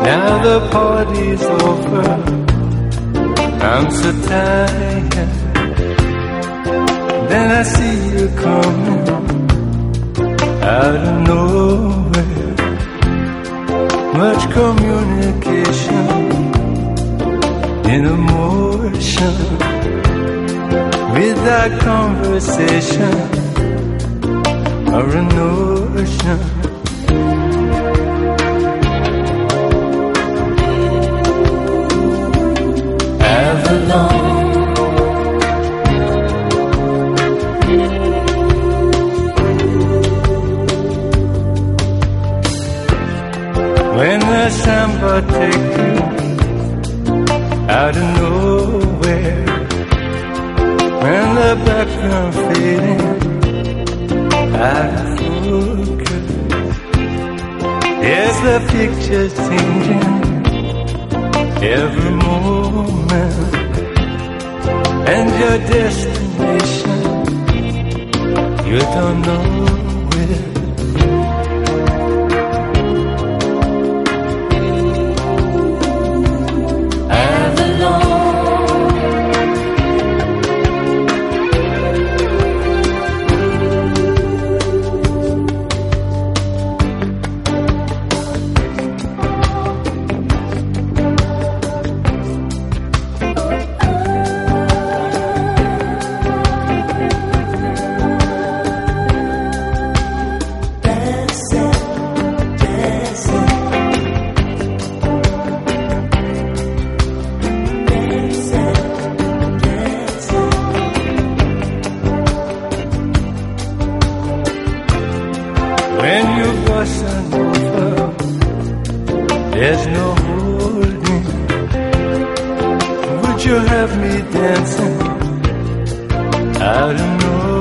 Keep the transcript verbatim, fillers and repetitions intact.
Now the party's over, I'm so tired. Then I see you coming out of nowhere. Much communication in emotion, without conversation or a notion. Avalon, when the samba take you out of nowhere, when the background fading out of focus, yes, the picture's changing every moment, and your destination you don't know where. When you bust on over, there's no holding. Would you have me dancing out of nowhere?